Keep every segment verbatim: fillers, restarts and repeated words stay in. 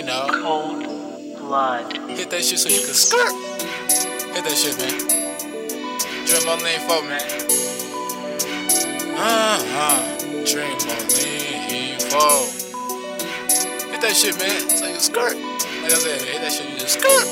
know. Cold blood. Hit that shit so you can skirt. Hit that shit, man. Dream on lean four, man. Uh-huh. Dream on lean four. Hit that shit, man. So you can skirt. Like I said, man, hit that shit, you just skirt.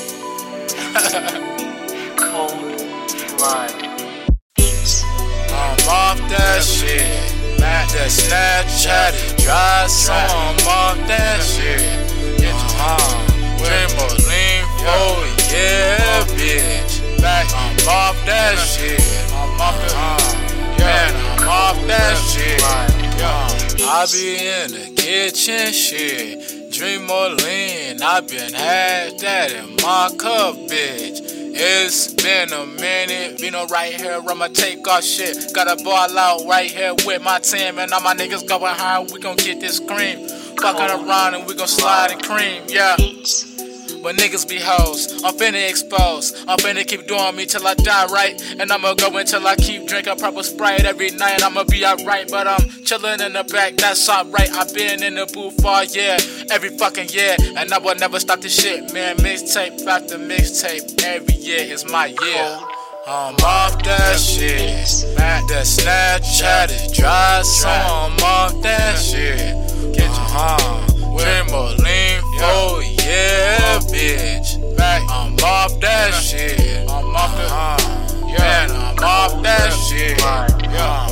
Cold blood. Beats. I'm off that shit. Matt that Snapchat it dry, so I'm off that shit. Uh-huh. Dream of lean four, yeah, bitch. Back, I'm off that shit. I'm off the, uh, man, I'm off that shit. Yeah. I be in the kitchen, shit. Dream of lean, I been had that in my cup, bitch. It's been a minute, Vino right here, I'ma take off shit. Gotta ball out right here with my team, and all my niggas going high, we gon' get this cream. Fucking around and we gon' slide and cream, yeah. But niggas be hoes, I'm finna expose. I'm finna keep doing me till I die, right? And I'ma go until I keep drinking proper Sprite every night. I'ma be alright, but I'm chillin' in the back, that's alright. I been in the booth all year, every fucking year, and I will never stop this shit, man. Mixtape after mixtape, every year is my year. I'm off that shit, Matt that Snapchat is dry, so I'm off that shit. Uh-huh. Dream of lean four, yeah, bitch. I'm off that shit. I'm off the, uh, man, I'm off that shit. Yeah.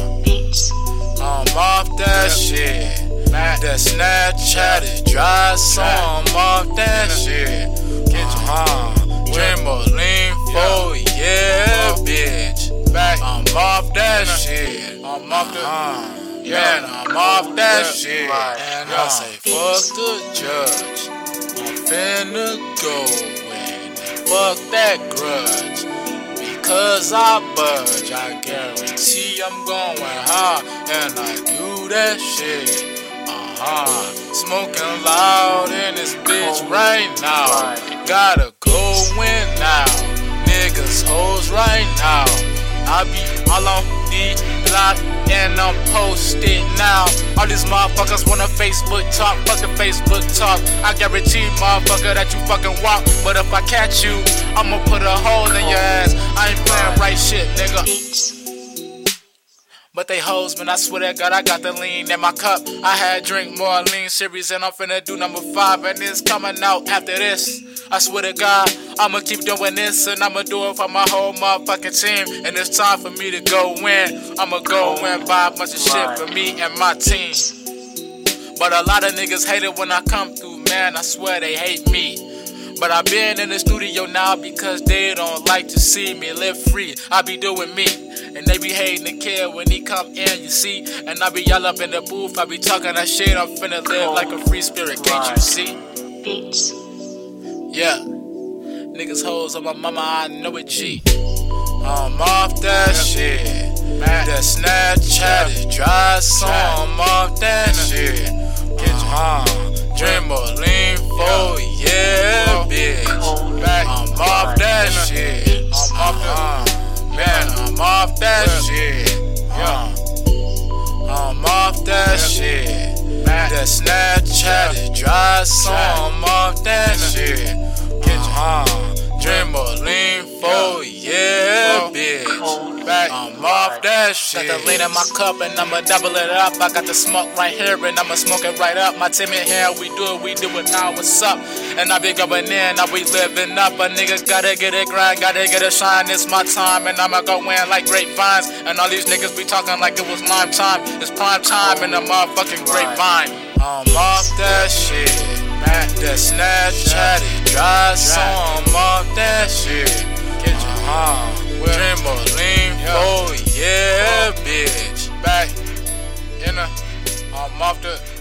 I'm off that shit. That Snapchat is dry, so I'm off that shit. Uh-huh. Dream of lean four, yeah, bitch. I'm off that shit. I'm off the. Man, I'm off that shit. And I say, fuck the judge. I'm finna go and fuck that grudge. Because I budge, I guarantee I'm going high. And I do that shit. Uh-huh. Smoking loud in this bitch right now. Gotta go in now. Niggas hoes right now. I be all on the block and I'm posted now. All these motherfuckers wanna Facebook talk, fuck the Facebook talk. I guarantee, motherfucker, that you fucking walk. But if I catch you, I'ma put a hole in your ass. I ain't playing right shit, nigga. But they hoes, man, I swear to God, I got the lean in my cup. I had drink more lean series and I'm finna do number five. And it's coming out after this. I swear to God, I'ma keep doing this and I'ma do it for my whole motherfucking team. And it's time for me to go win. I'ma go win, buy a bunch of shit for me and my team. But a lot of niggas hate it when I come through, man, I swear they hate me. But I been in the studio now because they don't like to see me live free. I be doing me, and they be hating the kid when he come in, you see. And I be all up in the booth, I be talking that shit. I'm finna live like a free spirit, can't you see? Beats. Yeah, niggas hoes on my mama, I know it, G. I'm off that shit. That Snapchat is dry, so I'm off that shit. Uh-huh. Dream of lean four, yeah, bitch. I'm off that shit. I'm off the, man, I'm off that shit. Yeah. I'm off that shit. That Snapchat is dry, so I'm off that shit. Uh-huh. Dream of lean four, yeah, bitch. I'm off that shit. Got the lean in my cup and I'ma double it up. I got the smoke right here and I'ma smoke it right up. My team in here, we do it, we do it now, what's up? And I be going in, now we living up. But niggas gotta get it grind, gotta get it shine. It's my time and I'ma go in like grapevines. And all these niggas be talking like it was lime time. It's prime time in the motherfucking grapevine. I'm off that shit. That Snapchat is dry, so I'm off that shit. Uh-huh. Dream of lean four, yeah, bitch. Back in the, I'm off the.